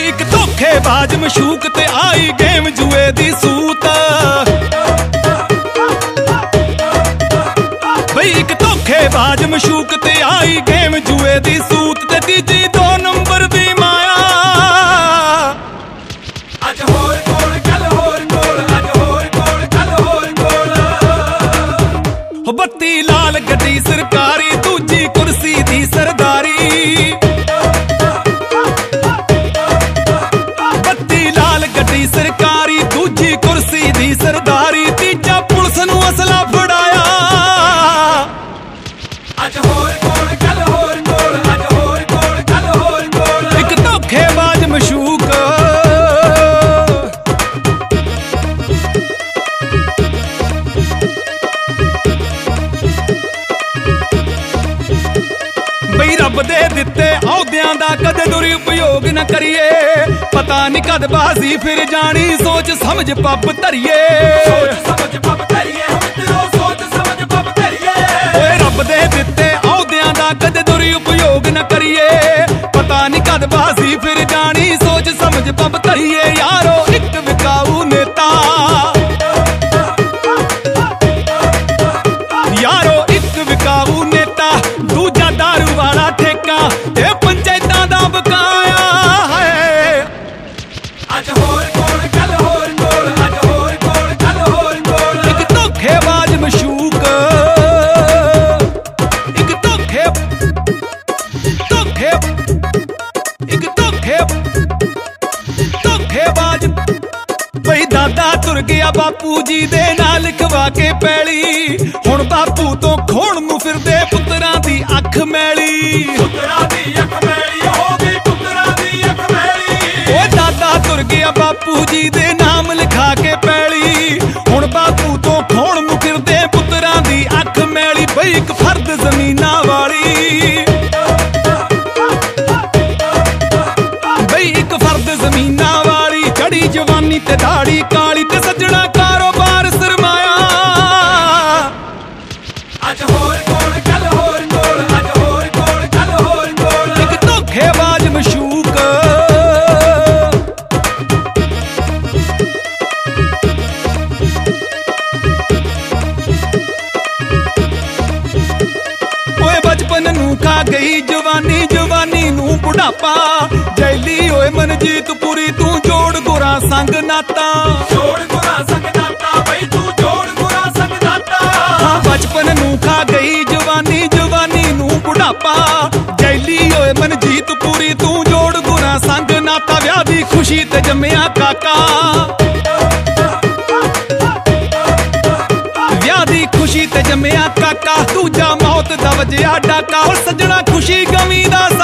ਇੱਕ ਧੋਖੇਬਾਜ਼ ਮਸ਼ੂਕ ਤੇ ਆਈ ਗੇਮ ਜੂਏ ਦੀ ਸੂਤ। ਬਈ ਇੱਕ ਧੋਖੇਬਾਜ਼ ਮਸ਼ੂਕ ਤੇ ਆਈ ਗੇਮ ਜੂਏ ਦੀ ਸੂਤ ਤੇ ਤੀਜੀ 2 ਨੰਬਰ ਦੀ ਮਾਇਆ। ਅੱਜ ਹੋਰ ਕੋਲ ਕੱਲ ਹੋਰ ਕੋਲ, ਅੱਜ ਹੋਰ ਕੋਲ ਕੱਲ ਹੋਰ ਕੋਲ। ਬੱਤੀ ਲਾਲ ਗੱਡੀ ਸਰਕਾਰੀ, ਦੂਜੀ ਕੁਰਸੀ ਦੀ ਸਰਦਾਰੀ। ਬੱਤੀ ਲਾਲ ਗੱਡੀ ਸਰਕਾਰੀ, ਦੂਜੀ ਕੁਰਸੀ ਦੀ ਸਰਦਾਰੀ, ਤੀਜਾ ਪੁਲਿਸ ਨੂੰ ਅਸਲਾ ਫੜਾਇਆ। ਅੱਜ ਹੋਰ ਕੋਲ ਕੱਲ ਹੋਰ ਕੋਲ, ਅੱਜ ਹੋਰ ਕੋਲ ਕੱਲ ਹੋਰ ਕੋਲ। ਇੱਕ ਧੋਖੇਬਾਜ਼ ਮਸ਼ੂਕ ਬਈ ਰੱਬ ਦੇ ਦਿੱਤੇ ਅਹੁਦਿਆਂ ਦਾ ਕਦੇ ਦੁਰਉਪਯੋਗ ਨਾ ਕਰੀਏ। ਪਤਾ ਨੀ ਕਦ ਬਾਜ਼ੀ ਫਿਰ ਜਾਣੀ, ਸੋਚ ਸਮਝ ਪੱਬ ਧਰੀਏ। ਸੋਚ ਸਮਝ ਪੱਬ ਧਰੀਏ ਮਿੱਤਰੋ, ਸੋਚ ਸਮਝ ਪੱਬ ਧਰੀਏ। ਓਏ ਰੱਬ ਦੇ ਦਿੱਤੇ ਅਹੁਦਿਆਂ ਦਾ ਕਦੇ ਦੁਰਉਪਯੋਗ ਨਾ ਕਰੀਏ। ਪਤਾ ਨੀ ਕਦ ਬਾਜ਼ੀ ਫਿਰ ਜਾਣੀ, ਸੋਚ ਸਮਝ ਪੱਬ ਧਰੀਏ। ਯਾਰੋ ਇੱਕ ਵਿਕਾਊ ਨੇਤਾ, ਯਾਰੋ ਇੱਕ ਵਿਕਾਊ ਨੇਤਾ, ਦੂਜਾ ਦਾਰੂ ਵਾਲਾ ਠੇਕਾ, ਇਹ ਪੰਚਾਇਤਾਂ ਦਾ ਬਕਾਇਆ ਹੈ। ਅੱਜ ਹੋਰ ਕੋਲ ਕੱਲ ਹੋਰ ਕੋਲ, ਅੱਜ ਹੋਰ ਕੋਲ ਕੱਲ ਹੋਰ ਕੋਲ। ਇੱਕ ਧੋਖੇਬਾਜ਼ ਮਸ਼ੂਕ, ਇੱਕ ਧੋਖੇਬਾਜ਼। ਬਈ ਦਾਦਾ ਤੁਰ ਗਿਆ ਬਾਪੂ ਜੀ ਦੇ ਨਾਲ ਲਿਖਵਾ ਕੇ ਪੈਲੀ, ਹੁਣ ਬਾਪੂ ਤੋਂ ਖੋਣ ਨੂੰ ਫਿਰਦੇ ਪੁੱਤਰਾਂ ਦੀ ਅੱਖ ਮੈਲੀ। ਪੁੱਤਰਾਂ ਦੀ ਅੱਖ ਮੈਲੀ ਹੋ ਗਈ, ਪੁੱਤਰਾਂ ਦੀ ਅੱਖ ਮੈਲੀ। ਓਏ ਦਾਦਾ ਤੁਰ ਗਿਆ ਬਾਪੂ ਜੀ ਦੇ ਨਾਮ ਲਿਖਾ ਕੇ ਪੈਲੀ, ਹੁਣ ਬਾਪੂ ਤੋਂ ਖੋਣ ਨੂੰ ਫਿਰਦੇ ਪੁੱਤਰਾਂ ਦੀ ਅੱਖ ਮੈਲੀ। ਬਈ ਇੱਕ ਫਰਦ ਜ਼ਮੀਨਾਂ ਵਾਲੀ, ਬਈ ਇੱਕ ਫਰਦ ਜ਼ਮੀਨਾਂ ਵਾਲੀ, ਚੜੀ ਜਵਾਨੀ ਤੇ ਦਾੜੀ ਕਾਲੀ, ਤੇ ਸੱਜਣਾ ਕਾਰੋਬਾਰ ਸਰਮਾਇਆ। ਅੱਜ ਹੋਰ ਕੋਲ ਕੱਲ ਹੋਰ ਕੋਲ, ਅੱਜ ਹੋਰ ਕੋਲ ਕੱਲ ਹੋਰ ਕੋਲ। ਇੱਕ ਧੋਖੇਬਾਜ਼ ਮਸ਼ੂਕ ਓਏ ਬਚਪਨ ਨੂੰ ਖਾ ਗਈ ਜਵਾਨੀ, ਜਵਾਨੀ ਨੂੰ ਬੁਢਾਪਾ। ਜੈਲੀ ਓਏ ਮਨਜੀਤ ਪੁਰੀ, ਤੂੰ ਜੋੜ ਗੁਰਾਂ ਸੰਗ ਨਾਤਾ। ਜੋੜ ਗੁਰਾਂ ਸੰਗ ਨਾਤਾ ਬਈ, ਤੂੰ ਜੋੜ ਗੁਰਾਂ ਸੰਗ ਨਾਤਾ। ਹਾਂ ਬਚਪਨ ਨੂੰ ਖਾ ਗਈ ਜਵਾਨੀ, ਜਵਾਨੀ ਨੂੰ ਬੁਢਾਪਾ। ਜੈਲੀ ਓਏ ਮਨਜੀਤ ਪੁਰੀ, ਤੂੰ ਜੋੜ ਗੁਰਾਂ ਸੰਗ ਨਾਤਾ। ਵਿਆਹ ਦੀ ਖੁਸ਼ੀ ਤੇ ਜੰਮਿਆ ਕਾਕਾ, ਵਿਆਹ ਦੀ ਖੁਸ਼ੀ ਤੇ ਜੰਮਿਆ ਕਾਕਾ, ਦੂਜਾ ਮੌਤ ਦਾ ਵਜਿਆ ਡਾਕਾ। ਉਹ ਸੱਜਣਾ ਖੁਸ਼ੀ ਗਮੀ ਦਾ